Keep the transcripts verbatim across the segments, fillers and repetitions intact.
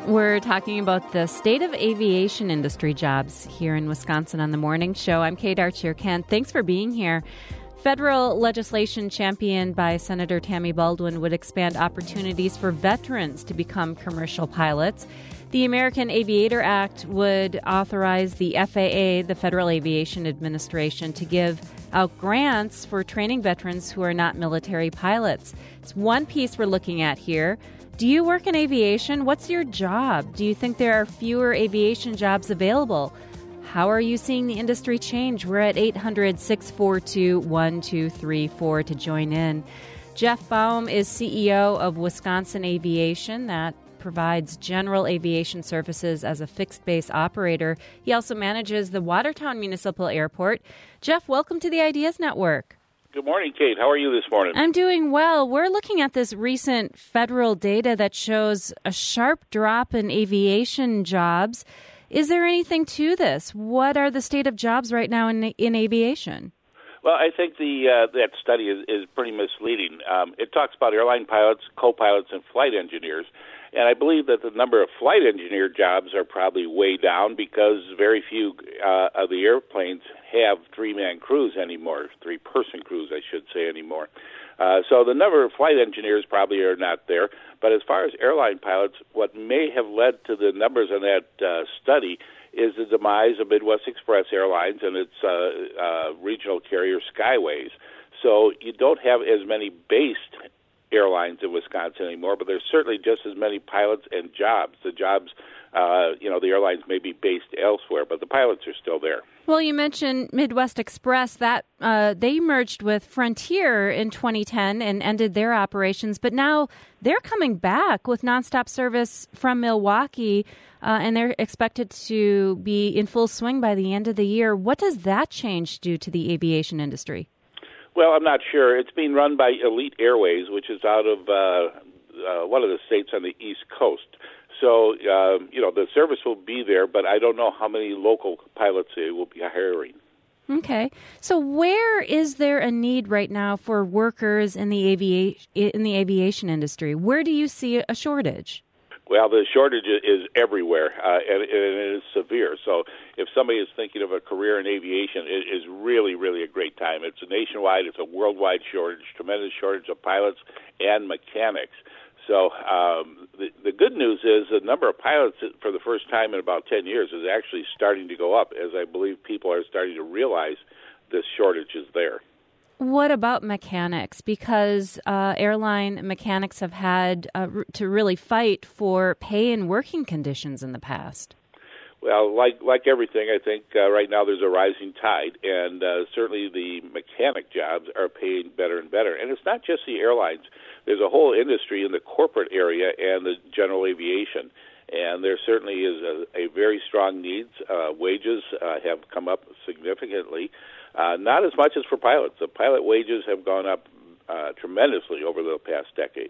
We're talking about the state of aviation industry jobs here in Wisconsin on the Morning Show. I'm Kate Archer-Kent. Thanks for being here. Federal legislation championed by Senator Tammy Baldwin would expand opportunities for veterans to become commercial pilots. The American Aviator Act would authorize the F A A, the Federal Aviation Administration, to give out grants for training veterans who are not military pilots. It's one piece we're looking at here. Do you work in aviation? What's your job? Do you think there are fewer aviation jobs available? How are you seeing the industry change? We're at eight hundred, six four two, one two three four to join in. Jeff Baum is C E O of Wisconsin Aviation, that provides general aviation services as a fixed-base operator. He also manages the Watertown Municipal Airport. Jeff, welcome to the Ideas Network. Good morning, Kate. How are you this morning? I'm doing well. We're looking at this recent federal data that shows a sharp drop in aviation jobs. Is there anything to this? What are the state of jobs right now in in aviation? Well, I think the uh, that study is, is pretty misleading. Um, it talks about airline pilots, co-pilots, and flight engineers. And I believe that the number of flight engineer jobs are probably way down because very few uh, of the airplanes have three-man crews anymore, three-person crews, I should say, anymore. Uh, so the number of flight engineers probably are not there. But as far as airline pilots, what may have led to the numbers in that uh, study is the demise of Midwest Express Airlines and its uh, uh, regional carrier Skyways. So you don't have as many based airlines in Wisconsin anymore, but there's certainly just as many pilots and jobs. The jobs, uh, you know, the airlines may be based elsewhere, but the pilots are still there. Well, you mentioned Midwest Express. That uh, they merged with Frontier in twenty ten and ended their operations, but now they're coming back with nonstop service from Milwaukee, uh, and they're expected to be in full swing by the end of the year. What does that change do to the aviation industry? Well, I'm not sure. It's being run by Elite Airways, which is out of uh, uh, one of the states on the East Coast. So, uh, you know, the service will be there, but I don't know how many local pilots they will be hiring. Okay. So where is there a need right now for workers in the aviation in the aviation industry? Where do you see a shortage? Well, the shortage is everywhere, uh, and, and it is severe. So if somebody is thinking of a career in aviation, it is really, really a great time. It's a nationwide, it's a worldwide shortage, tremendous shortage of pilots and mechanics. So um, the, the good news is the number of pilots for the first time in about ten years is actually starting to go up, as I believe people are starting to realize this shortage is there. What about mechanics? Because uh, airline mechanics have had uh, r- to really fight for pay and working conditions in the past. Well, like like everything, I think uh, right now there's a rising tide, and uh, certainly the mechanic jobs are paying better and better. And it's not just the airlines. There's a whole industry in the corporate area and the general aviation, and there certainly is a, a very strong need. Uh, wages uh, have come up significantly. Uh, not as much as for pilots. The pilot wages have gone up uh, tremendously over the past decade.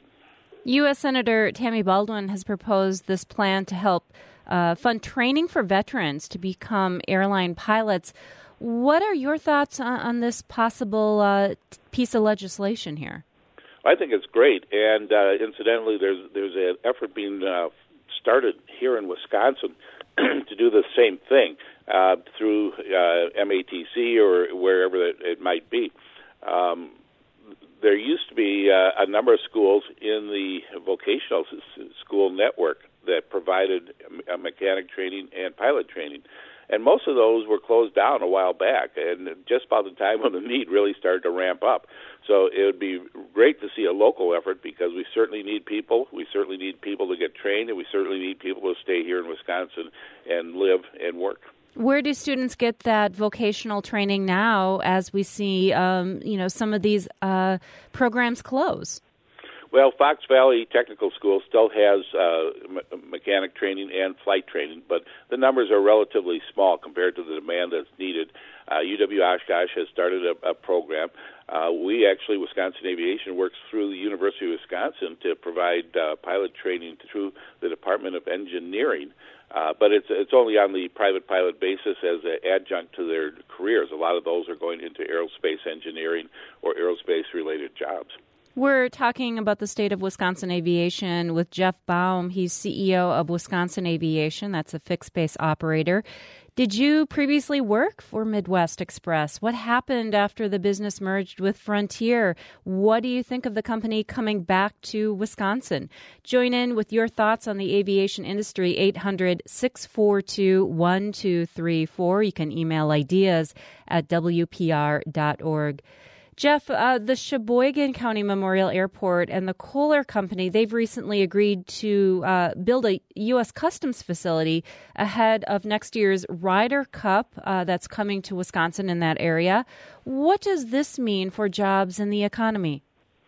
U S. Senator Tammy Baldwin has proposed this plan to help uh, fund training for veterans to become airline pilots. What are your thoughts on, on this possible uh, piece of legislation here? I think it's great, and uh, incidentally, there's there's an effort being uh, started here in Wisconsin to do the same thing. Uh, through uh, M A T C or wherever it, it might be. Um, there used to be uh, a number of schools in the vocational s- school network that provided a mechanic training and pilot training. And most of those were closed down a while back, and just about the time when the need really started to ramp up. So it would be great to see a local effort because we certainly need people. We certainly need people to get trained, and we certainly need people to stay here in Wisconsin and live and work. Where do students get that vocational training now as we see, um, you know, some of these uh, programs close? Well, Fox Valley Technical School still has uh, me- mechanic training and flight training, but the numbers are relatively small compared to the demand that's needed. Uh, U W Oshkosh has started a, a program. Uh, we actually, Wisconsin Aviation, works through the University of Wisconsin to provide uh, pilot training through the Department of Engineering. Uh, but it's it's only on the private pilot basis as an adjunct to their careers. A lot of those are going into aerospace engineering or aerospace-related jobs. We're talking about the state of Wisconsin aviation with Jeff Baum. He's C E O of Wisconsin Aviation. That's a fixed-base operator. Did you previously work for Midwest Express? What happened after the business merged with Frontier? What do you think of the company coming back to Wisconsin? Join in with your thoughts on the aviation industry, eight hundred, six four two, one two three four. You can email ideas at w p r dot org. Jeff, uh, the Sheboygan County Memorial Airport and the Kohler Company, they've recently agreed to uh, build a U S Customs facility ahead of next year's Ryder Cup uh, that's coming to Wisconsin in that area. What does this mean for jobs and the economy?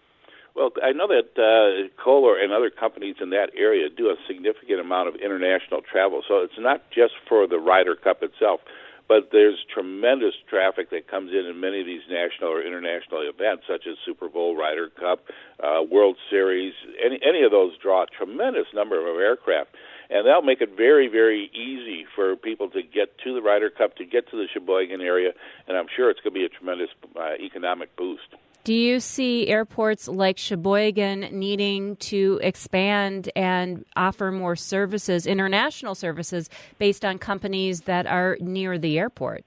Well, I know that uh, Kohler and other companies in that area do a significant amount of international travel, so it's not just for the Ryder Cup itself. But there's tremendous traffic that comes in in many of these national or international events, such as Super Bowl, Ryder Cup, uh, World Series. Any any of those draw a tremendous number of aircraft. And that'll make it very, very easy for people to get to the Ryder Cup, to get to the Sheboygan area, and I'm sure it's going to be a tremendous uh, economic boost. Do you see airports like Sheboygan needing to expand and offer more services, international services, based on companies that are near the airport?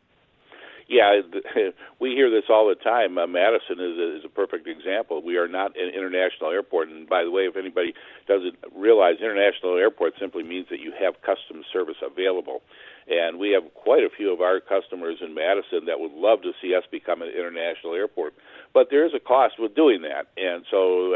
Yeah, we hear this all the time. Uh, Madison is a, is a perfect example. We are not an international airport. And by the way, if anybody doesn't realize, international airport simply means that you have customs service available. And we have quite a few of our customers in Madison that would love to see us become an international airport. But there is a cost with doing that. And so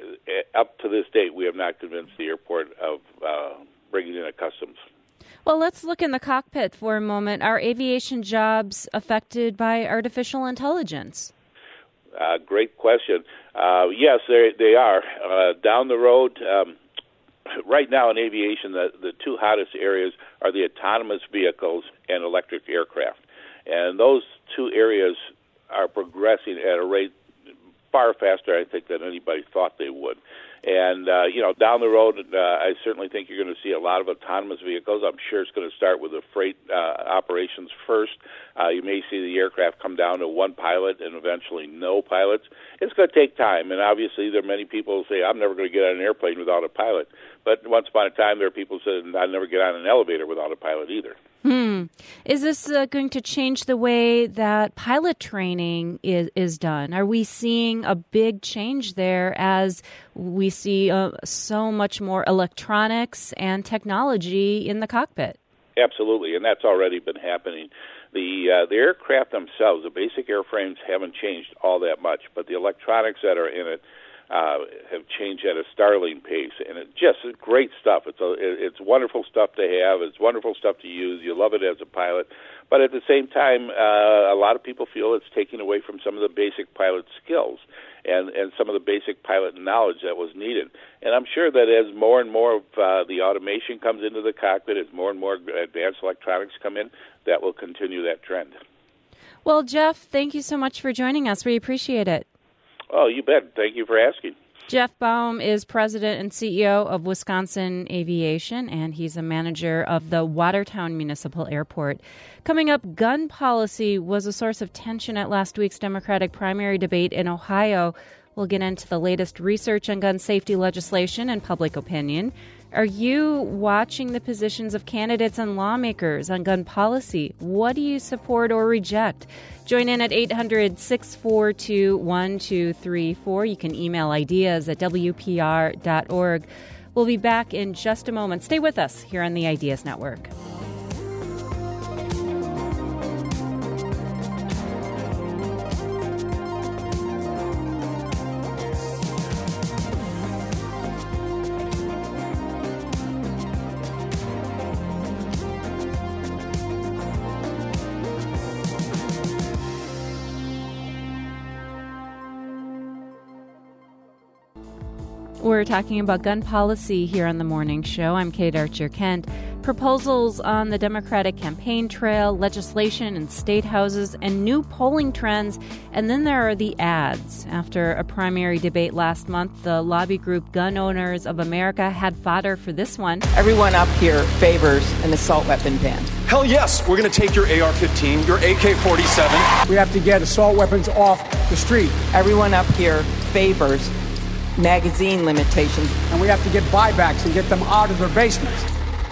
uh, up to this date, we have not convinced the airport of uh, bringing in a customs. Well, let's look in the cockpit for a moment. Are aviation jobs affected by artificial intelligence? Uh, great question. Uh, yes, they, they are. Uh, down the road, um, right now in aviation, the, the two hottest areas are the autonomous vehicles and electric aircraft. And those two areas are progressing at a rate far faster, I think, than anybody thought they would. And, uh, you know, down the road, uh, I certainly think you're going to see a lot of autonomous vehicles. I'm sure it's going to start with the freight uh, operations first. Uh, you may see the aircraft come down to one pilot and eventually no pilots. It's going to take time, and obviously there are many people who say, I'm never going to get on an airplane without a pilot. But once upon a time, there are people who said, I'll never get on an elevator without a pilot either. Hmm. Is this uh, going to change the way that pilot training is, is done? Are we seeing a big change there as we see uh, so much more electronics and technology in the cockpit? Absolutely, and that's already been happening. The uh, the aircraft themselves, the basic airframes, haven't changed all that much, but the electronics that are in it Uh, have changed at a startling pace, and it's just great stuff. It's a, it's wonderful stuff to have. It's wonderful stuff to use. You love it as a pilot, but at the same time, uh, a lot of people feel it's taking away from some of the basic pilot skills and and some of the basic pilot knowledge that was needed. And I'm sure that as more and more of uh, the automation comes into the cockpit, as more and more advanced electronics come in, that will continue that trend. Well, Jeff, thank you so much for joining us. We appreciate it. Oh, you bet. Thank you for asking. Jeff Baum is president and C E O of Wisconsin Aviation, and he's a manager of the Watertown Municipal Airport. Coming up, gun policy was a source of tension at last week's Democratic primary debate in Ohio. We'll get into the latest research on gun safety legislation and public opinion. Are you watching the positions of candidates and lawmakers on gun policy? What do you support or reject? Join in at eight hundred, six four two, one two three four. You can email ideas at w p r dot org. We'll be back in just a moment. Stay with us here on the Ideas Network. We're talking about gun policy here on the morning show. I'm Kate Archer-Kent. Proposals on the Democratic campaign trail, legislation in state houses, and new polling trends. And then there are the ads. After a primary debate last month, the lobby group Gun Owners of America had fodder for this one. Everyone up here favors an assault weapon ban. Hell yes, we're going to take your A R fifteen, your A K forty-seven. We have to get assault weapons off the street. Everyone up here favors magazine limitations. And we have to get buybacks and get them out of their basements.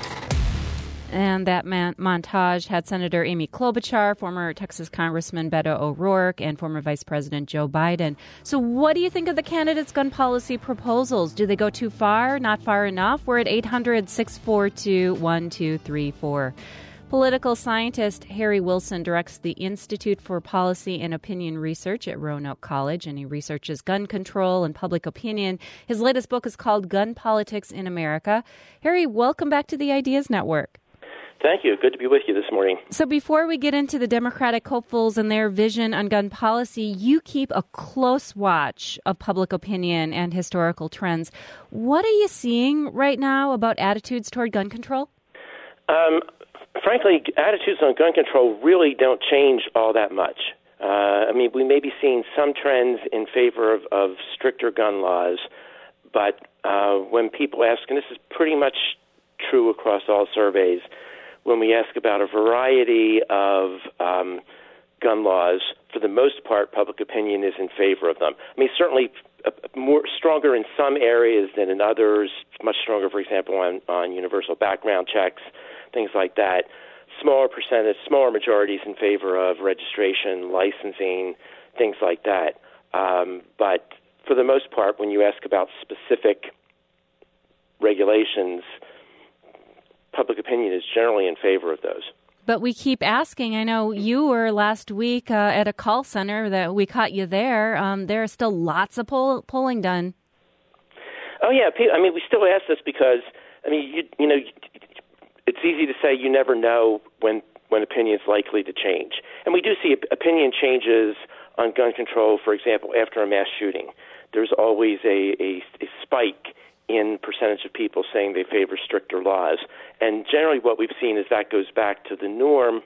And that man- montage had Senator Amy Klobuchar, former Texas Congressman Beto O'Rourke, and former Vice President Joe Biden. So what do you think of the candidates' gun policy proposals? Do they go too far, not far enough? We're at eight hundred, six four two, one two three four. Political scientist Harry Wilson directs the Institute for Policy and Opinion Research at Roanoke College, and he researches gun control and public opinion. His latest book is called Gun Politics in America. Harry, welcome back to the Ideas Network. Thank you. Good to be with you this morning. So before we get into the Democratic hopefuls and their vision on gun policy, you keep a close watch of public opinion and historical trends. What are you seeing right now about attitudes toward gun control? Um, frankly, attitudes on gun control really don't change all that much. Uh, I mean, we may be seeing some trends in favor of, of stricter gun laws, but uh, when people ask, and this is pretty much true across all surveys, when we ask about a variety of um, gun laws, for the most part, public opinion is in favor of them. I mean, certainly uh, more stronger in some areas than in others, much stronger, for example, on, on universal background checks, things like that. Smaller percentage, smaller majorities in favor of registration, licensing, things like that. Um, but for the most part, when you ask about specific regulations, public opinion is generally in favor of those. But we keep asking. I know you were last week uh, at a call center that we caught you there. Um, there are still lots of poll- polling done. Oh, yeah. I mean, we still ask this because, I mean, you, you know, it's easy to say you never know when, when opinion is likely to change. And we do see opinion changes on gun control, for example, after a mass shooting. There's always a, a, a spike in percentage of people saying they favor stricter laws. And generally what we've seen is that goes back to the norm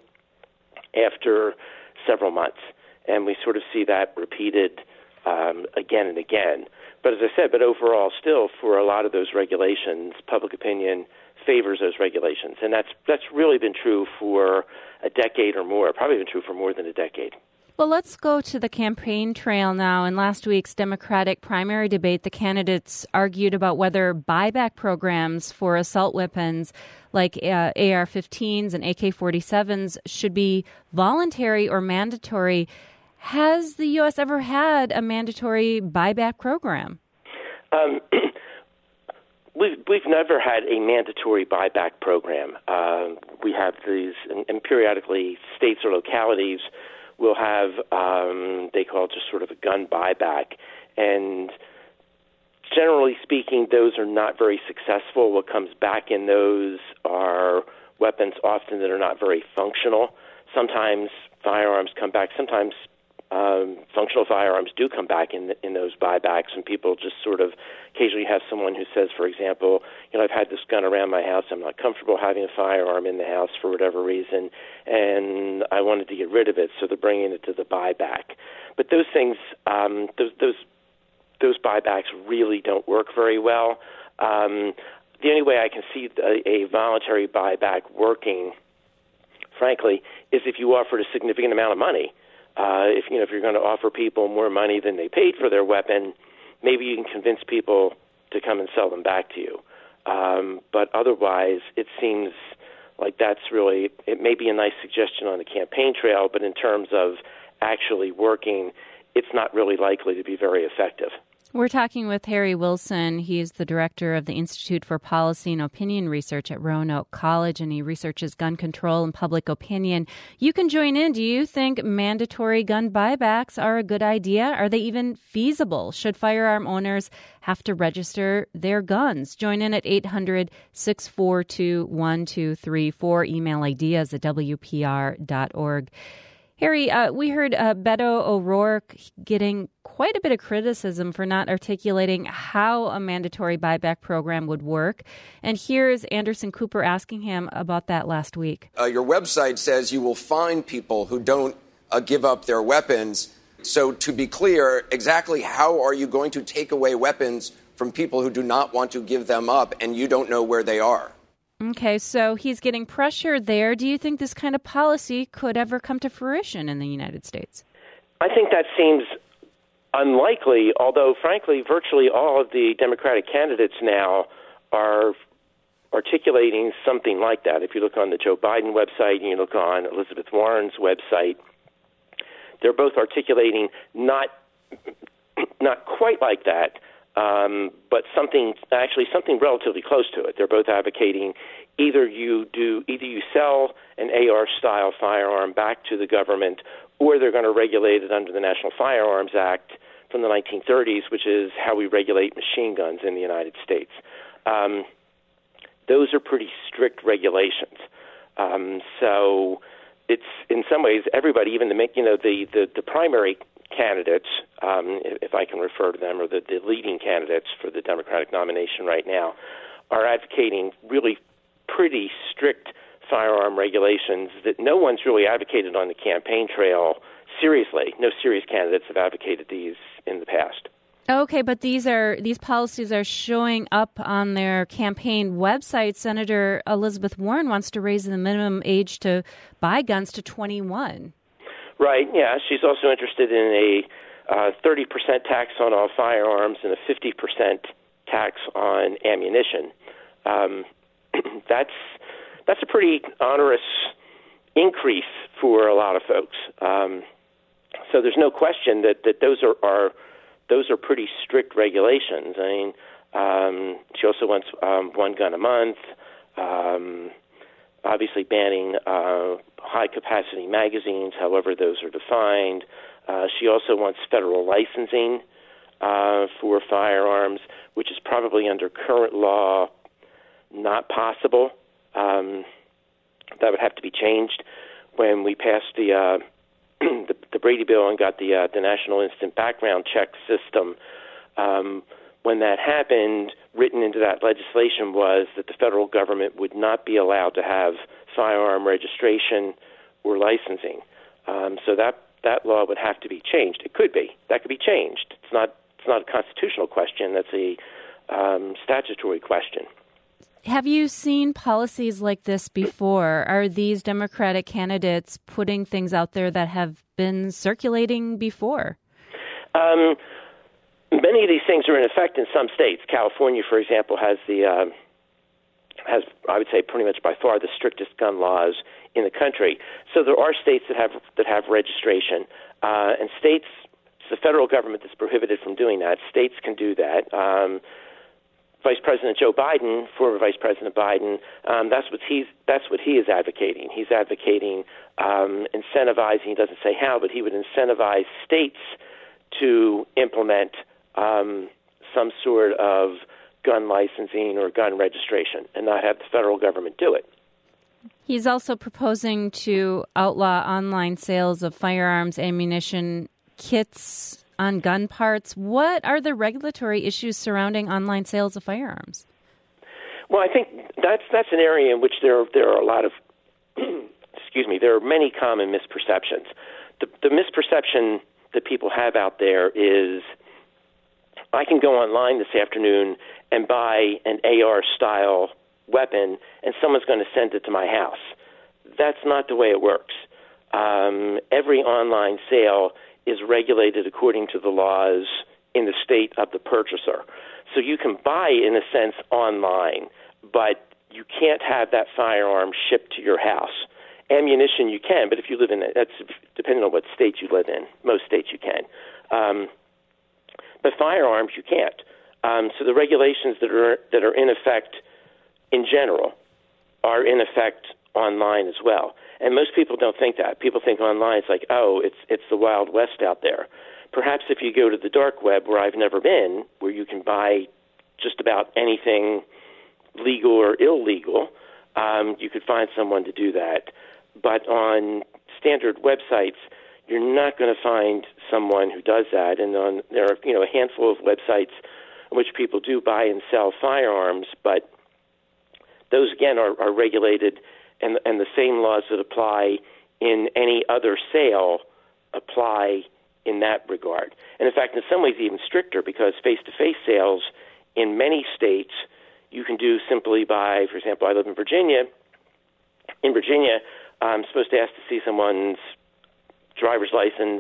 after several months. And we sort of see that repeated um, again and again. But as I said, but overall still for a lot of those regulations, public opinion favors those regulations. And that's that's really been true for a decade or more, probably been true for more than a decade. Well, let's go to the campaign trail now. In last week's Democratic primary debate, the candidates argued about whether buyback programs for assault weapons like uh, A R fifteens and A K forty-sevens should be voluntary or mandatory. Has the U S ever had a mandatory buyback program? Um, we've, we've never had a mandatory buyback program. Uh, we have these, and, and periodically states or localities will have, um, they call it just sort of a gun buyback. And generally speaking, those are not very successful. What comes back in those are weapons often that are not very functional. Sometimes firearms come back. Sometimes um, functional firearms do come back in in those buybacks, and people just sort of occasionally have someone who says, for example, you know, I've had this gun around my house. I'm not comfortable having a firearm in the house for whatever reason, and I wanted to get rid of it, so they're bringing it to the buyback. But those things, um, those those those buybacks really don't work very well. Um, the only way I can see a, a voluntary buyback working, frankly, is if you offered a significant amount of money. Uh, if you know if you're going to offer people more money than they paid for their weapon, maybe you can convince people to come and sell them back to you. Um, but otherwise, it seems like that's really, it may be a nice suggestion on the campaign trail, but in terms of actually working, it's not really likely to be very effective. We're talking with Harry Wilson. He's the director of the Institute for Policy and Opinion Research at Roanoke College, and he researches gun control and public opinion. You can join in. Do you think mandatory gun buybacks are a good idea? Are they even feasible? Should firearm owners have to register their guns? Join in at eight hundred, six four two, one two three four. Email ideas at W P R dot org. Harry, uh, we heard uh, Beto O'Rourke getting quite a bit of criticism for not articulating how a mandatory buyback program would work. And here's Anderson Cooper asking him about that last week. Uh, your website says you will find people who don't uh, give up their weapons. So to be clear, exactly how are you going to take away weapons from people who do not want to give them up and you don't know where they are? Okay, so he's getting pressure there. Do you think this kind of policy could ever come to fruition in the United States? I think that seems unlikely, although, frankly, virtually all of the Democratic candidates now are articulating something like that. If you look on the Joe Biden website and you look on Elizabeth Warren's website, they're both articulating not not quite like that, um, but something actually something relatively close to it. They're both advocating either you do either you sell an A R style firearm back to the government, or they're going to regulate it under the National Firearms Act from the nineteen thirties, which is how we regulate machine guns in the United States. Um, those are pretty strict regulations. Um, so it's in some ways everybody, even the you know the the, the primary candidates, um, if I can refer to them, or the, the leading candidates for the Democratic nomination right now, are advocating really pretty strict firearm regulations that no one's really advocated on the campaign trail seriously. No serious candidates have advocated these in the past. Okay, but these are these policies are showing up on their campaign website. Senator Elizabeth Warren wants to raise the minimum age to buy guns to twenty-one. Right, yeah. She's also interested in a uh, thirty percent tax on all firearms and a fifty percent tax on ammunition. Um, that's that's a pretty onerous increase for a lot of folks. Um, so there's no question that, that those are, are those are pretty strict regulations. I mean, um, she also wants um, one gun a month. Um, obviously, banning uh, high-capacity magazines, however those are defined. Uh, she also wants federal licensing uh, for firearms, which is probably under current law not possible. Um, that would have to be changed when we passed the uh, the, the Brady bill and got the uh, the National Instant Background Check system. Um, when that happened, written into that legislation was that the federal government would not be allowed to have firearm registration or licensing. Um, so that that law would have to be changed. It could be. That could be changed. It's not it's not a constitutional question. That's a um, statutory question. Have you seen policies like this before? Are these Democratic candidates putting things out there that have been circulating before? Um, many of these things are in effect in some states. California, for example, has the uh, has I would say pretty much by far the strictest gun laws in the country. So there are states that have that have registration, uh, and states. It's the federal government that's prohibited from doing that. States can do that. Um, Vice President Joe Biden, former Vice President Biden, um, that's what he's that's what he is advocating. He's advocating um, incentivizing. He doesn't say how, but he would incentivize states to implement um, some sort of gun licensing or gun registration, and not have the federal government do it. He's also proposing to outlaw online sales of firearms, ammunition, kits on gun parts. What are the regulatory issues surrounding online sales of firearms? Well, I think that's that's an area in which there there are a lot of excuse me. There are many common misperceptions. The, the misperception that people have out there is, I can go online this afternoon and buy an A R style weapon, and someone's going to send it to my house. That's not the way it works. Um, every online sale is regulated according to the laws in the state of the purchaser. So you can buy, in a sense, online, but you can't have that firearm shipped to your house. Ammunition you can, but if you live in, that's depending on what state you live in. Most states you can. Um, but firearms you can't. Um, so the regulations that are that are in effect in general are in effect online as well. And most people don't think that. People think online it's like, oh, it's it's the Wild West out there. Perhaps if you go to the dark web, where I've never been, where you can buy just about anything legal or illegal, um, you could find someone to do that. But on standard websites, you're not going to find someone who does that. And on there are you know a handful of websites in which people do buy and sell firearms, but those again are, are regulated. And, and the same laws that apply in any other sale apply in that regard. And in fact, in some ways even stricter, because face-to-face sales in many states you can do simply by, for example, I live in Virginia. In Virginia, I'm supposed to ask to see someone's driver's license,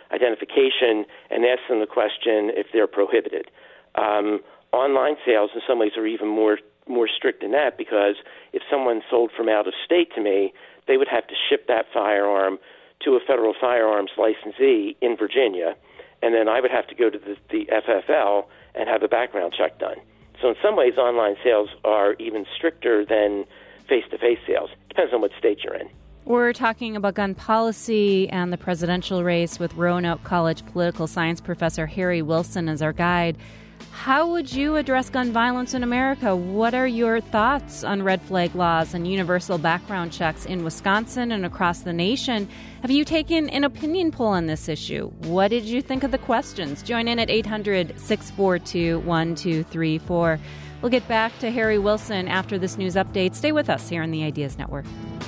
identification and ask them the question if they're prohibited. Um, online sales in some ways are even more more strict than that, because if someone sold from out of state to me, they would have to ship that firearm to a federal firearms licensee in Virginia, and then I would have to go to the, the F F L and have a background check done. So in some ways, online sales are even stricter than face-to-face sales. Depends on what state you're in. We're talking about gun policy and the presidential race with Roanoke College political science professor Harry Wilson as our guide. How would you address gun violence in America? What are your thoughts on red flag laws and universal background checks in Wisconsin and across the nation? Have you taken an opinion poll on this issue? What did you think of the questions? Join in at eight hundred, six four two, one two three four. We'll get back to Harry Wilson after this news update. Stay with us here on the Ideas Network.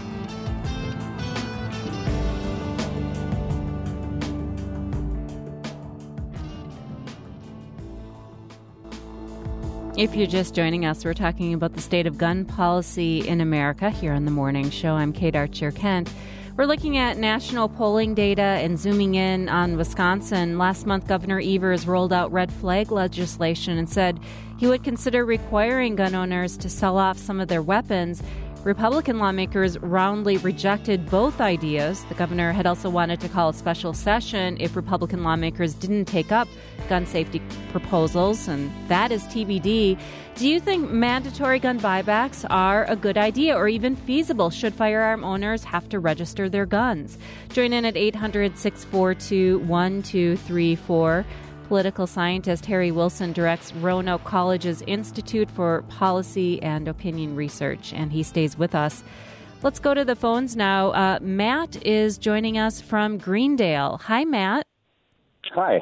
If you're just joining us, we're talking about the state of gun policy in America here on The Morning Show. I'm Kate Archer-Kent. We're looking at national polling data and zooming in on Wisconsin. Last month, Governor Evers rolled out red flag legislation and said he would consider requiring gun owners to sell off some of their weapons. Republican lawmakers roundly rejected both ideas. The governor had also wanted to call a special session if Republican lawmakers didn't take up gun safety proposals, and that is T B D. Do you think mandatory gun buybacks are a good idea or even feasible? Should firearm owners have to register their guns? Join in at eight hundred, six four two, one two three four. Political scientist Harry Wilson directs Roanoke College's Institute for Policy and Opinion Research, and he stays with us. Let's go to the phones now. Uh, Matt is joining us from Greendale. Hi, Matt. Hi.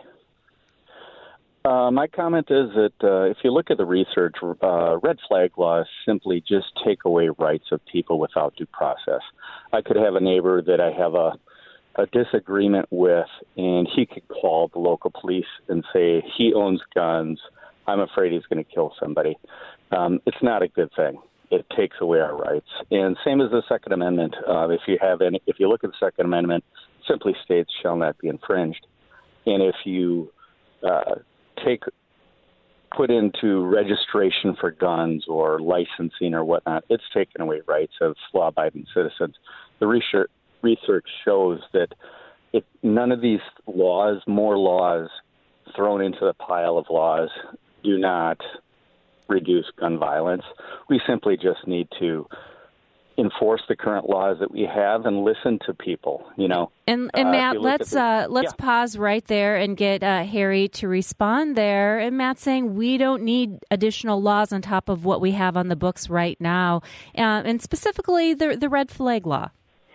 Uh, my comment is that uh, if you look at the research, uh, red flag laws simply just take away rights of people without due process. I could have a neighbor that I have a a disagreement with, and he could call the local police and say he owns guns. I'm afraid he's going to kill somebody. Um, it's not a good thing. It takes away our rights. And same as the Second Amendment. Uh, if you have any, if you look at the Second Amendment, it simply states shall not be infringed. And if you uh, take put into registration for guns or licensing or whatnot, it's taken away rights of law-abiding citizens. The research Research shows that if none of these laws, more laws thrown into the pile of laws, do not reduce gun violence. We simply just need to enforce the current laws that we have and listen to people, you know. And, and uh, Matt, let's the, uh, let's yeah. pause right there and get uh, Harry to respond there. And Matt's saying we don't need additional laws on top of what we have on the books right now, uh, and specifically the the red flag law.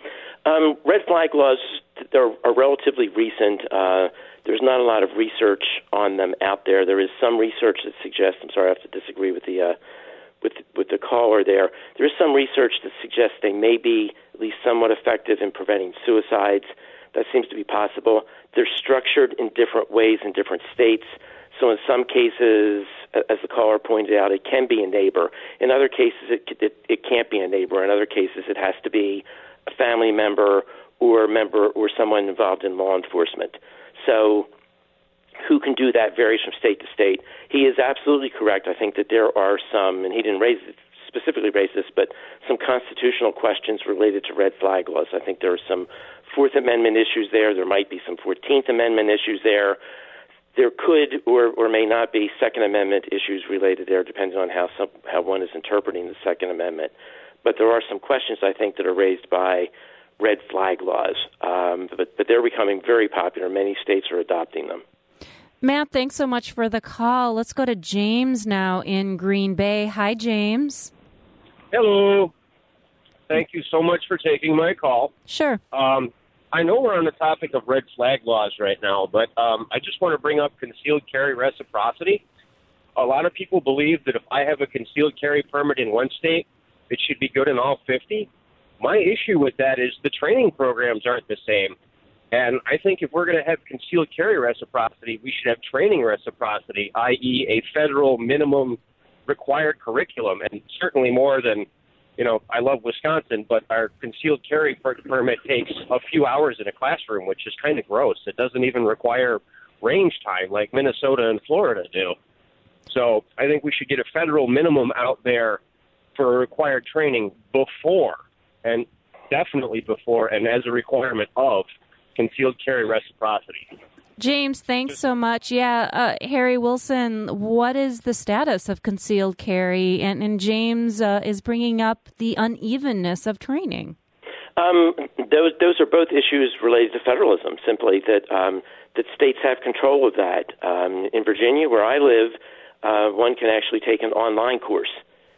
Um, red flag laws are, are relatively recent. Uh, there's not a lot of research on them out there. There is some research that suggests, I'm sorry, I have to disagree with the uh, with with the caller there. There is some research that suggests they may be at least somewhat effective in preventing suicides. That seems to be possible. They're structured in different ways in different states. So in some cases, as the caller pointed out, it can be a neighbor. In other cases, it it, it can't be a neighbor. In other cases, it has to be a family member or a member or someone involved in law enforcement. So who can do that varies from state to state. He is absolutely correct. I think that there are some, and he didn't raise it, specifically raise this, but some constitutional questions related to red flag laws. I think there are some Fourth Amendment issues there. There might be some Fourteenth Amendment issues there. There could or, or may not be Second Amendment issues related there, depending on how some, how one is interpreting the Second Amendment. But there are some questions, I think, that are raised by red flag laws. Um, but, but they're becoming very popular. Many states are adopting them. Matt, thanks so much for the call. Let's go to James now in Green Bay. Hi, James. Hello. Thank you so much for taking my call. Sure. Um, I know we're on the topic of red flag laws right now, but um, I just want to bring up concealed carry reciprocity. A lot of people believe that if I have a concealed carry permit in one state, it should be good in all fifty. My issue with that is the training programs aren't the same. And I think if we're going to have concealed carry reciprocity, we should have training reciprocity, that is a federal minimum required curriculum, and certainly more than you know, I love Wisconsin, but our concealed carry per- permit takes a few hours in a classroom, which is kind of gross. It doesn't even require range time like Minnesota and Florida do. So I think we should get a federal minimum out there for required training before, and definitely before, and as a requirement of concealed carry reciprocity. James, thanks so much. Yeah, uh, Harry Wilson, what is the status of concealed carry? And, and James uh, is bringing up the unevenness of training. Um, those those are both issues related to federalism, simply that um, that states have control of that. Um, in Virginia, where I live, uh, one can actually take an online course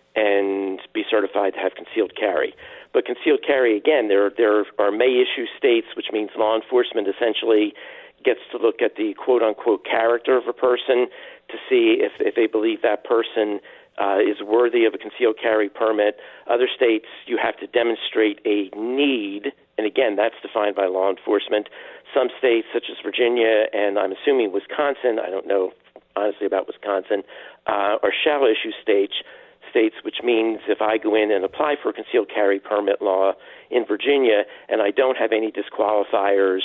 and be certified to have concealed carry. But concealed carry, again, there there are may-issue states, which means law enforcement essentially gets to look at the quote-unquote character of a person to see if, if they believe that person uh, is worthy of a concealed carry permit. Other states, you have to demonstrate a need, and again, that's defined by law enforcement. Some states, such as Virginia, and I'm assuming Wisconsin, I don't know honestly about Wisconsin, uh, are shall-issue states, states, which means if I go in and apply for a concealed carry permit law in Virginia and I don't have any disqualifiers,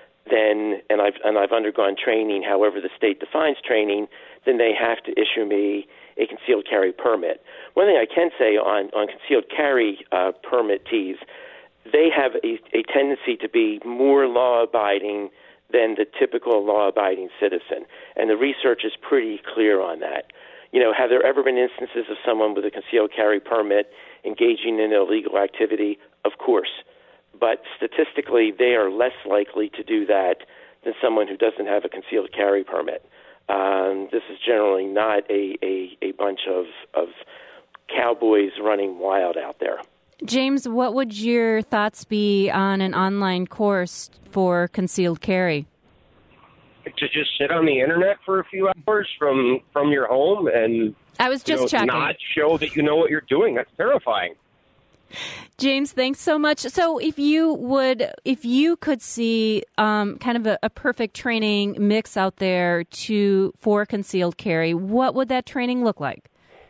then and I've and I've undergone training, however the state defines training, then they have to issue me a concealed carry permit. One thing I can say on, on concealed carry uh, permittees, they have a, a tendency to be more law-abiding than the typical law-abiding citizen, and the research is pretty clear on that. You know, have there ever been instances of someone with a concealed carry permit engaging in illegal activity? Of course. But statistically, they are less likely to do that than someone who doesn't have a concealed carry permit. Um, this is generally not a, a, a bunch of, of cowboys running wild out there. James, what would your thoughts be on an online course for concealed carry? To just sit on the internet for a few hours from, from your home and I was just you know, checking. not show that you know what you're doing. That's terrifying. James, thanks so much. So if you would, if you could see um, kind of a, a perfect training mix out there to for concealed carry, what would that training look like?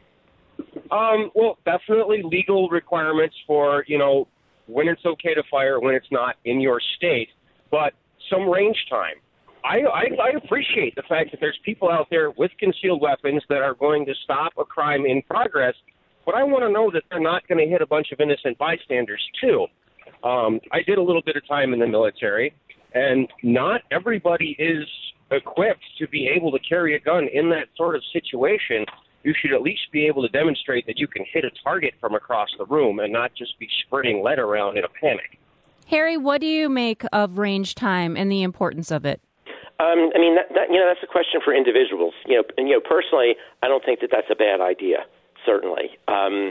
Um, well, definitely legal requirements for, you know, when it's okay to fire, when it's not in your state, but some range time. I, I, I appreciate the fact that there's people out there with concealed weapons that are going to stop a crime in progress, but I want to know that they're not going to hit a bunch of innocent bystanders, too. Um, I did a little bit of time in the military, and not everybody is equipped to be able to carry a gun in that sort of situation. You should at least be able to demonstrate that you can hit a target from across the room and not just be spreading lead around in a panic. Harry, what do you make of range time and the importance of it? Um, I mean, that, that, you know, that's a question for individuals. You know, and you know, personally, I don't think that that's a bad idea. Certainly, um,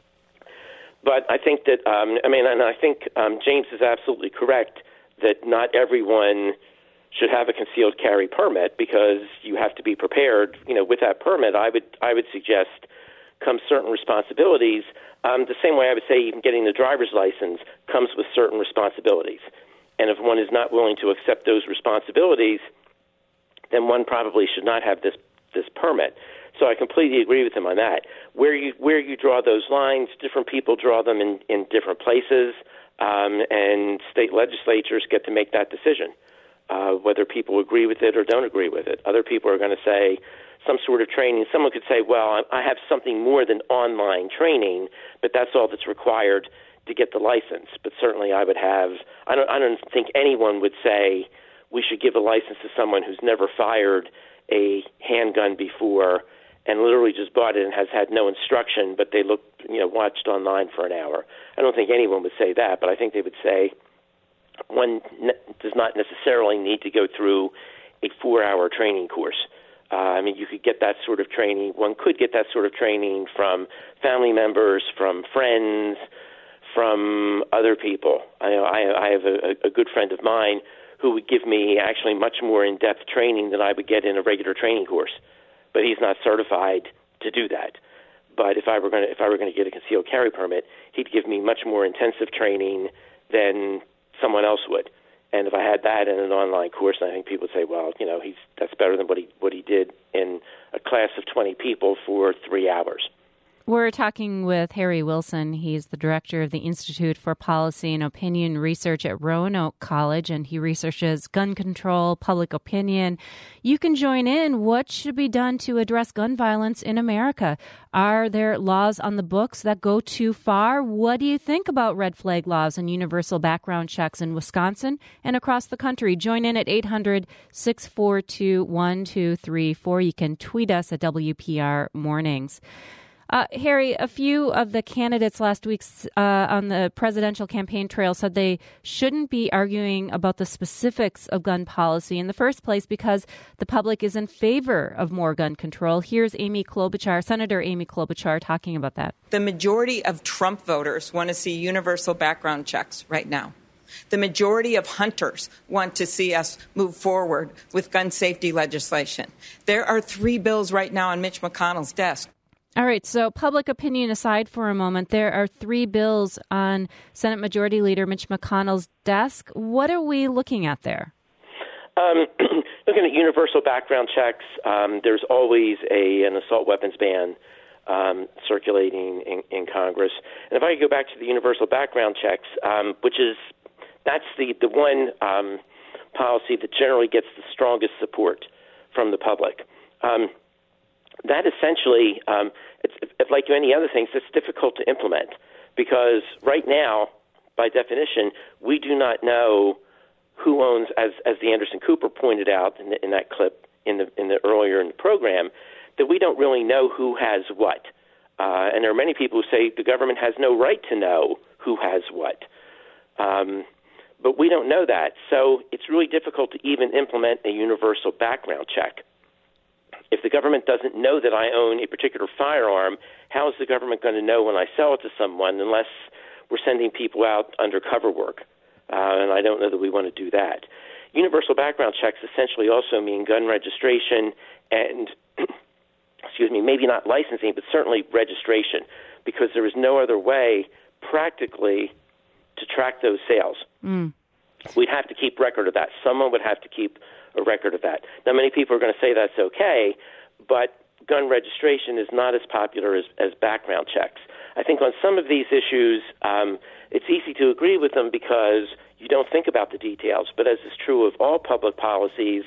but I think that um, I mean, and I think um, James is absolutely correct that not everyone should have a concealed carry permit because you have to be prepared. You know, with that permit, I would I would suggest comes certain responsibilities. Um, the same way I would say even getting the driver's license comes with certain responsibilities. And if one is not willing to accept those responsibilities, then one probably should not have this this permit. So I completely agree with him on that. Where you where you draw those lines, different people draw them in, in different places, um, and state legislatures get to make that decision, uh, whether people agree with it or don't agree with it. Other people are going to say some sort of training. Someone could say, well, I have something more than online training, but that's all that's required to get the license. But certainly I would have, I don't, I don't think anyone would say we should give a license to someone who's never fired a handgun before and literally just bought it and has had no instruction, but they looked, you know, watched online for an hour. I don't think anyone would say that, but I think they would say one ne- does not necessarily need to go through a four-hour training course. Uh, I mean, you could get that sort of training. One could get that sort of training from family members, from friends, from other people. I know I, I have a, a good friend of mine who would give me actually much more in-depth training than I would get in a regular training course, but he's not certified to do that. But if I were going to if I were going to get a concealed carry permit, he'd give me much more intensive training than someone else would. And if I had that in an online course, I think people would say, well, you know, he's that's better than what he what he did in a class of twenty people for three hours. We're talking with Harry Wilson. He's the director of the Institute for Policy and Opinion Research at Roanoke College, and he researches gun control, public opinion. You can join in. What should be done to address gun violence in America? Are there laws on the books that go too far? What do you think about red flag laws and universal background checks in Wisconsin and across the country? Join in at eight hundred, six four two, one two three four. You can tweet us at W P R Mornings. Uh, Harry, a few of the candidates last week uh, on the presidential campaign trail said they shouldn't be arguing about the specifics of gun policy in the first place because the public is in favor of more gun control. Here's Amy Klobuchar, Senator Amy Klobuchar, talking about that. The majority of Trump voters want to see universal background checks right now. The majority of hunters want to see us move forward with gun safety legislation. There are three bills right now on Mitch McConnell's desk. All right, so public opinion aside for a moment, there are three bills on Senate Majority Leader Mitch McConnell's desk. What are we looking at there? Um, looking at universal background checks, um, there's always a, an assault weapons ban um, circulating in, in Congress. And if I could go back to the universal background checks, um, which is, that's the, the one um, policy that generally gets the strongest support from the public. Um That essentially, um, it's, it's like any other things, it's difficult to implement because right now, by definition, we do not know who owns, as as the Anderson Cooper pointed out in, the, in that clip in the in the earlier in the program, that we don't really know who has what, uh, and there are many people who say the government has no right to know who has what, um, but we don't know that, so it's really difficult to even implement a universal background check. If the government doesn't know that I own a particular firearm, how is the government going to know when I sell it to someone unless we're sending people out undercover work? Uh, and I don't know that we want to do that. Universal background checks essentially also mean gun registration and, excuse me, maybe not licensing, but certainly registration, because there is no other way practically to track those sales. Mm. We'd have to keep record of that. Someone would have to keep a record of that. Now, many people are going to say that's okay, but gun registration is not as popular as, as background checks. I think on some of these issues, um, it's easy to agree with them because you don't think about the details. But as is true of all public policies,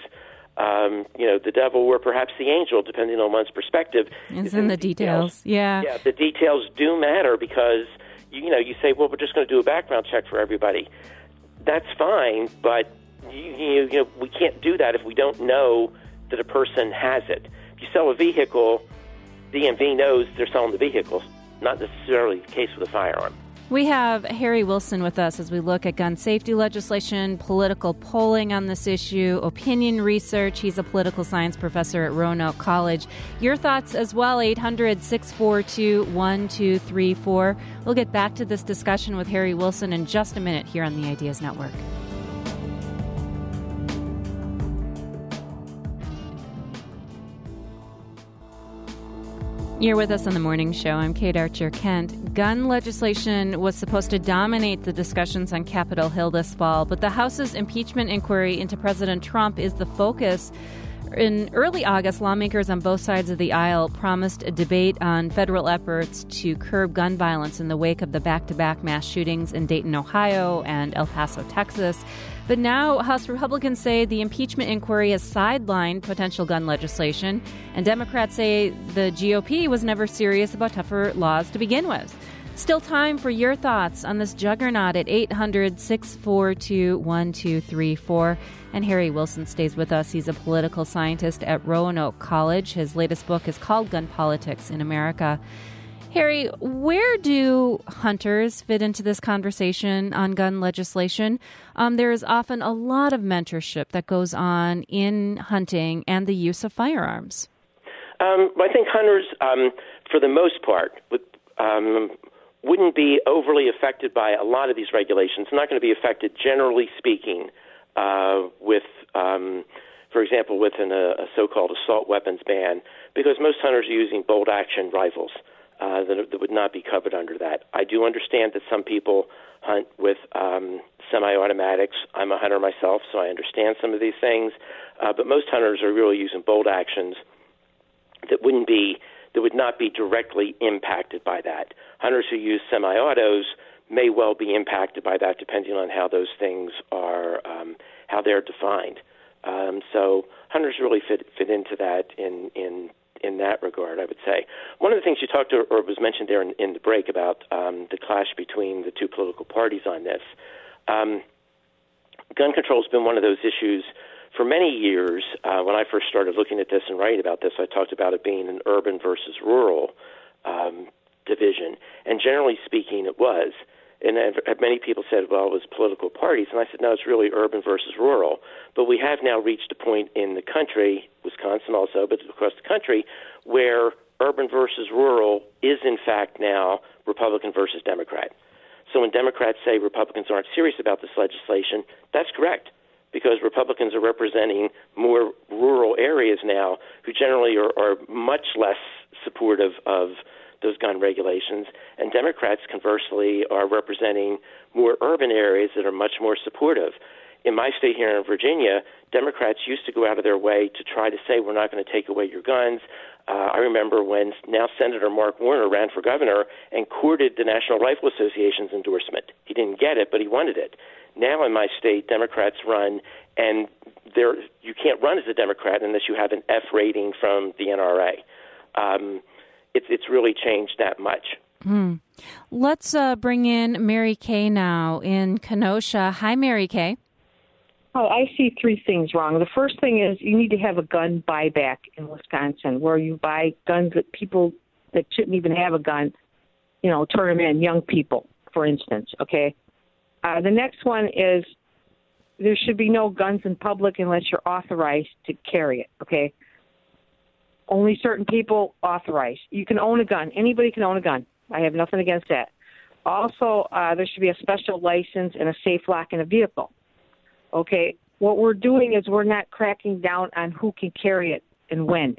um, you know, the devil or perhaps the angel, depending on one's perspective, is in the details. details. Yeah. Yeah, the details do matter because, you, you know, you say, well, we're just going to do a background check for everybody. That's fine, but You, you, you know, we can't do that if we don't know that a person has it. If you sell a vehicle, D M V knows they're selling the vehicle, not necessarily the case with a firearm. We have Harry Wilson with us as we look at gun safety legislation, political polling on this issue, opinion research. He's a political science professor at Roanoke College. Your thoughts as well, eight hundred, six four two, one two three four. We'll get back to this discussion with Harry Wilson in just a minute here on the Ideas Network. You're with us on the morning show. I'm Kate Archer-Kent. Gun legislation was supposed to dominate the discussions on Capitol Hill this fall, but the House's impeachment inquiry into President Trump is the focus. In early August, lawmakers on both sides of the aisle promised a debate on federal efforts to curb gun violence in the wake of the back-to-back mass shootings in Dayton, Ohio, and El Paso, Texas. But now House Republicans say the impeachment inquiry has sidelined potential gun legislation, and Democrats say the G O P was never serious about tougher laws to begin with. Still time for your thoughts on this juggernaut at eight hundred, six four two, one two three four. And Harry Wilson stays with us. He's a political scientist at Roanoke College. His latest book is called Gun Politics in America. Harry, where do hunters fit into this conversation on gun legislation? Um, there is often a lot of mentorship that goes on in hunting and the use of firearms. Um, I think hunters, um, for the most part, would, um, wouldn't be overly affected by a lot of these regulations. Not going to be affected, generally speaking, uh, with, um, for example, with an, a, a so-called assault weapons ban, because most hunters are using bolt-action rifles. Uh, that, that would not be covered under that. I do understand that some people hunt with um, semi-automatics. I'm a hunter myself, so I understand some of these things. Uh, but most hunters are really using bolt actions that wouldn't be that would not be directly impacted by that. Hunters who use semi-autos may well be impacted by that, depending on how those things are, um, how they're defined. Um, so hunters really fit fit into that in in in that regard, I would say. One of the things you talked to, or was mentioned there in, in the break about um, the clash between the two political parties on this. Um, gun control has been one of those issues for many years. Uh, when I first started looking at this and writing about this, I talked about it being an urban versus rural um, division, and generally speaking, it was. And I've, many people said, well, it was political parties. And I said, no, it's really urban versus rural. But we have now reached a point in the country, Wisconsin also, but across the country, where urban versus rural is, in fact, now Republican versus Democrat. So when Democrats say Republicans aren't serious about this legislation, that's correct, because Republicans are representing more rural areas now who generally are, are much less supportive of those gun regulations, and Democrats, conversely, are representing more urban areas that are much more supportive. In my state here in Virginia, Democrats used to go out of their way to try to say, we're not going to take away your guns. Uh, I remember when now Senator Mark Warner ran for governor and courted the National Rifle Association's endorsement. He didn't get it, but he wanted it. Now in my state, Democrats run, and there you can't run as a Democrat unless you have an F rating from the N R A. Um, It's, it's really changed that much. Hmm. Let's uh, bring in Mary Kay now in Kenosha. Hi, Mary Kay. Oh, I see three things wrong. The first thing is you need to have a gun buyback in Wisconsin, where you buy guns that people that shouldn't even have a gun, you know, turn them in, young people, for instance, okay? Uh, the next one is there should be no guns in public unless you're authorized to carry it, okay? Only certain people authorized. You can own a gun. Anybody can own a gun. I have nothing against that. Also, uh, there should be a special license and a safe lock in a vehicle. Okay, what we're doing is we're not cracking down on who can carry it and when.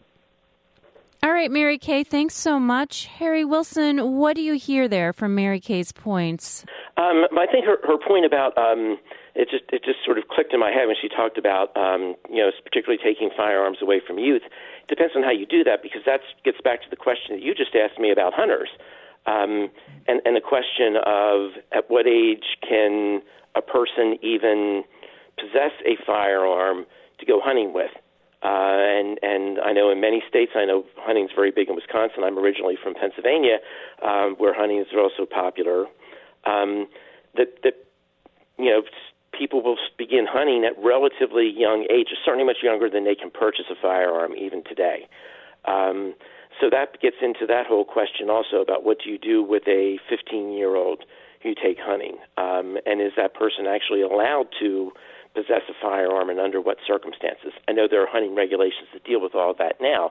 All right, Mary Kay, thanks so much. Harry Wilson, what do you hear there from Mary Kay's points? Um, I think her, her point about um, it just it just sort of clicked in my head when she talked about um, you know, particularly taking firearms away from youth. It depends on how you do that, because that gets back to the question that you just asked me about hunters, um, and and the question of at what age can a person even possess a firearm to go hunting with. Uh, and, and I know in many states, I know hunting's very big in Wisconsin. I'm originally from Pennsylvania, um, where hunting is also popular. Um, that, that, you know, people will begin hunting at relatively young ages, certainly much younger than they can purchase a firearm even today. Um, so that gets into that whole question also about what do you do with a fifteen-year-old who you take hunting, um, and is that person actually allowed to possess a firearm and under what circumstances? I know there are hunting regulations that deal with all of that now,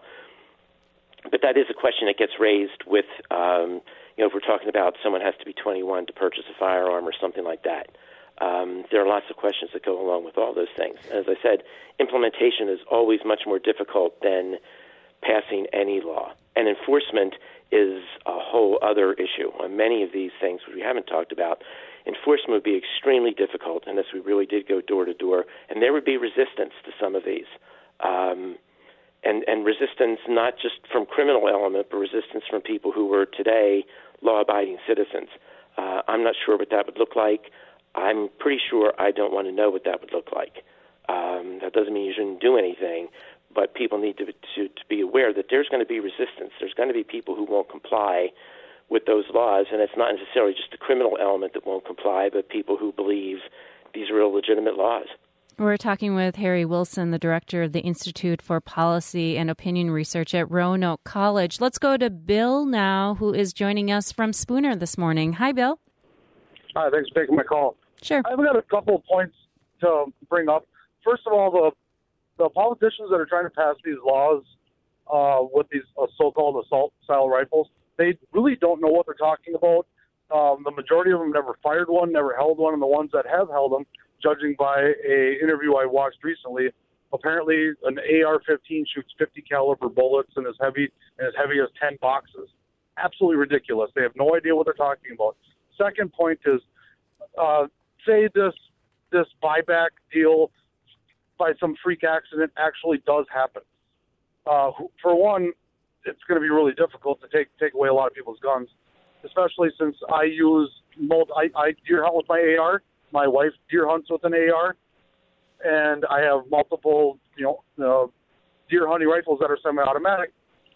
but that is a question that gets raised with, um, you know, if we're talking about someone has to be twenty-one to purchase a firearm or something like that. Um, there are lots of questions that go along with all those things. As I said, implementation is always much more difficult than passing any law, and enforcement is a whole other issue. On many of these things, which we haven't talked about, enforcement would be extremely difficult unless we really did go door to door, and there would be resistance to some of these. Um, and, and resistance not just from criminal element, but resistance from people who were today law-abiding citizens. Uh, I'm not sure what that would look like. I'm pretty sure I don't want to know what that would look like. Um, that doesn't mean you shouldn't do anything, but people need to, to, to be aware that there's going to be resistance. There's going to be people who won't comply with those laws, and it's not necessarily just the criminal element that won't comply, but people who believe these are illegitimate laws. We're talking with Harry Wilson, the director of the Institute for Policy and Opinion Research at Roanoke College. Let's go to Bill now, who is joining us from Spooner this morning. Hi, Bill. Hi, thanks for taking my call. Sure. I've got a couple of points to bring up. First of all, the the politicians that are trying to pass these laws uh, with these uh, so-called assault-style rifles, they really don't know what they're talking about. Um, the majority of them never fired one, never held one, and the ones that have held them, judging by a interview I watched recently, apparently an A R fifteen shoots fifty caliber bullets and is heavy and as heavy as ten boxes. Absolutely ridiculous. They have no idea what they're talking about. Second point is, uh, say this this buyback deal by some freak accident actually does happen. Uh, for one, it's going to be really difficult to take take away a lot of people's guns, especially since I use multi, I, I deer hunt with my A R. My wife deer hunts with an A R, and I have multiple, you know, uh, deer hunting rifles that are semi-automatic.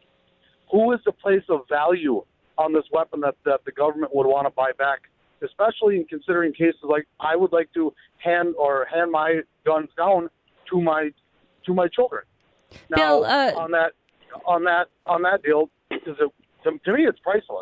Who is the place of value on this weapon that, that the government would want to buy back, especially in considering cases like I would like to hand or hand my guns down to my to my children. Now, Bill, uh, on that on that on that deal, is it, to, to me, it's priceless.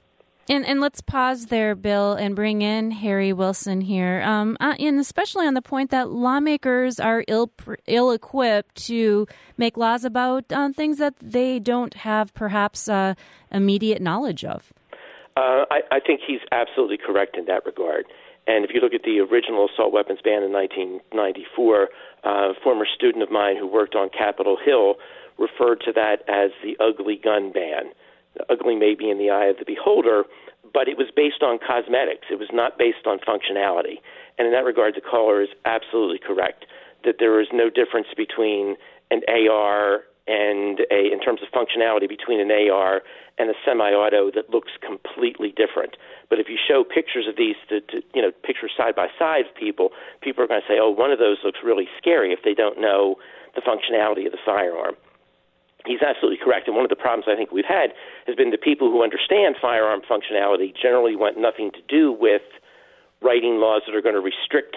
And and let's pause there, Bill, and bring in Harry Wilson here, um, uh, and especially on the point that lawmakers are ill ill equipped to make laws about uh, things that they don't have perhaps uh, immediate knowledge of. Uh, I, I think he's absolutely correct in that regard. And if you look at the original assault weapons ban in nineteen ninety-four, uh, a former student of mine who worked on Capitol Hill referred to that as the ugly gun ban. Ugly may be in the eye of the beholder, but it was based on cosmetics. It was not based on functionality. And in that regard, the caller is absolutely correct, that there is no difference between an A R and a, in terms of functionality, between an A R and a semi-auto that looks completely different. But if you show pictures of these, to, to, you know, pictures side by side of people, people are going to say, oh, one of those looks really scary if they don't know the functionality of the firearm. He's absolutely correct. And one of the problems I think we've had has been the people who understand firearm functionality generally want nothing to do with writing laws that are going to restrict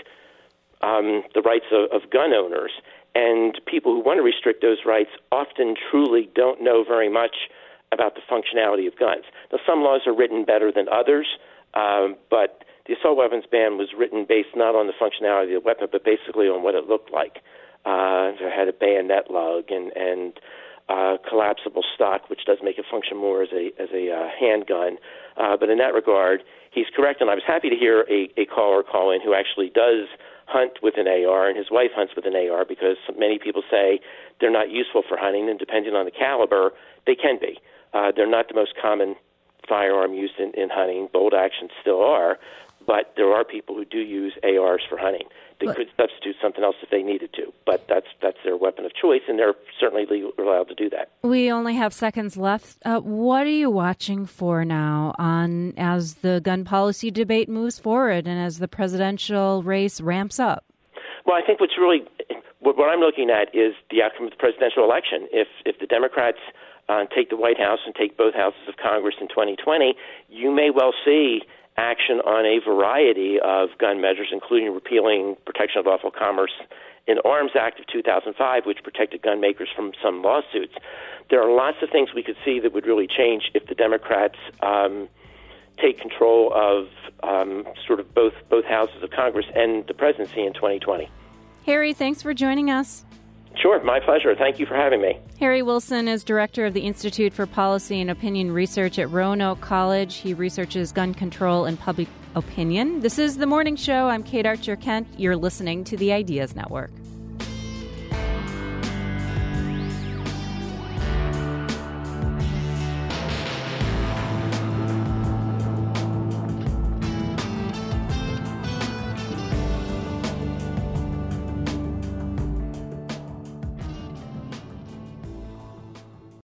um, the rights of, of gun owners. And people who want to restrict those rights often truly don't know very much about the functionality of guns. Now, some laws are written better than others, um, but the assault weapons ban was written based not on the functionality of the weapon, but basically on what it looked like. Uh, it had a bayonet lug and, and uh, collapsible stock, which does make it function more as a as a uh, handgun. Uh, but in that regard, he's correct, and I was happy to hear a, a caller call in who actually does hunt with an A R, and his wife hunts with an A R, because many people say they're not useful for hunting, and depending on the caliber, they can be. Uh, they're not the most common firearm used in, in hunting. Bolt actions still are, but there are people who do use A Rs for hunting. They but, could substitute something else if they needed to, but that's that's their weapon of choice, and they're certainly legal, allowed to do that. We only have seconds left. Uh, what are you watching for now on as the gun policy debate moves forward and as the presidential race ramps up? Well, I think what's really what, what I'm looking at is the outcome of the presidential election. If if the Democrats uh, take the White House and take both houses of Congress in twenty twenty, you may well see action on a variety of gun measures, including repealing Protection of Lawful Commerce in Arms Act of two thousand five, which protected gun makers from some lawsuits. There are lots of things we could see that would really change if the Democrats um, take control of um, sort of both both houses of Congress and the presidency in twenty twenty. Harry, thanks for joining us. Sure, my pleasure. Thank you for having me. Harry Wilson is director of the Institute for Policy and Opinion Research at Roanoke College. He researches gun control and public opinion. This is The Morning Show. I'm Kate Archer-Kent. You're listening to the Ideas Network.